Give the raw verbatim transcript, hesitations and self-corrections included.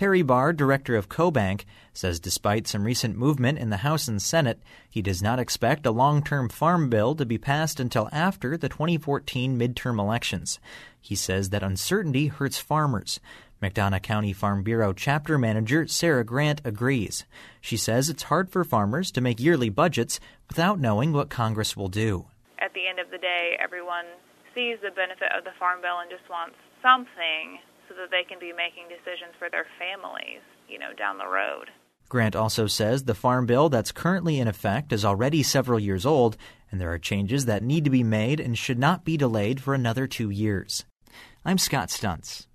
Terry Barr, director of CoBank, says despite some recent movement in the House and Senate, he does not expect a long-term farm bill to be passed until after the twenty fourteen midterm elections. He says that uncertainty hurts farmers. McDonough County Farm Bureau chapter manager Sarah Grant agrees. She says it's hard for farmers to make yearly budgets without knowing what Congress will do. At the end of the day, everyone sees the benefit of the Farm Bill and just wants something so that they can be making decisions for their families, you know, down the road. Grant also says the Farm Bill that's currently in effect is already several years old, and there are changes that need to be made and should not be delayed for another two years. I'm Scott Stuntz.